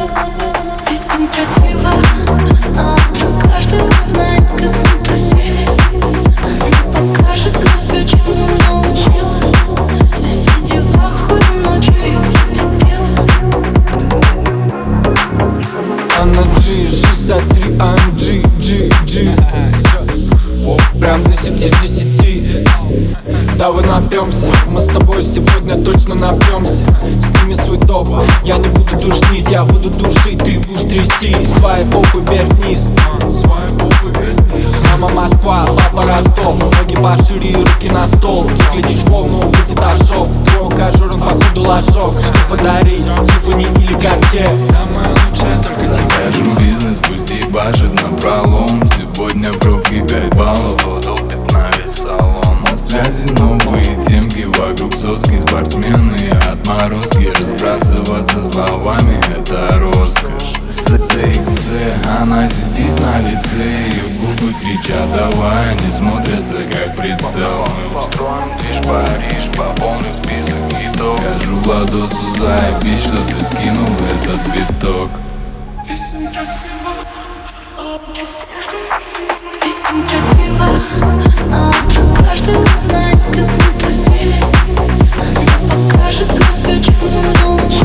Весим красиво, на утро каждый узнает, как мы тусили. Она не покажет мне все, чему научилась. Соседи в ахуе, ночью их затопило. Она G63 AMG, G. Прям 10 из 10. Давай напьемся, мы с тобой сегодня точно напьемся. Сними свой топ, я не буду душнить, я буду душить, ты будешь трясти свои попы вверх-вниз. Мама Москва, папа Ростов, ноги пошире, руки на стол. Глядишь волну, вы фотошоп, твой ухажер, он походу ложок. Что подарить, Тиффани или Cartier? Самое лучшее только тебе. Скажем, бизнес пусть ебашит напролом. Сегодня пробки 5 баллов, долбит на весь салон. На связи новые темки, вокруг соски, спортсмены, отморозки. Разбрасываться словами — это роскошь. CXC, она сидит на лице, ее губы кричат давай, они смотрятся как прицел. Мы устроим движ Париж, пополним список хитов. Скажу Владосу заебись, что ты скинул этот биток. Весим красиво, на утро каждый узнает, как мы тусили. Она не покажет мне все, чему научилась.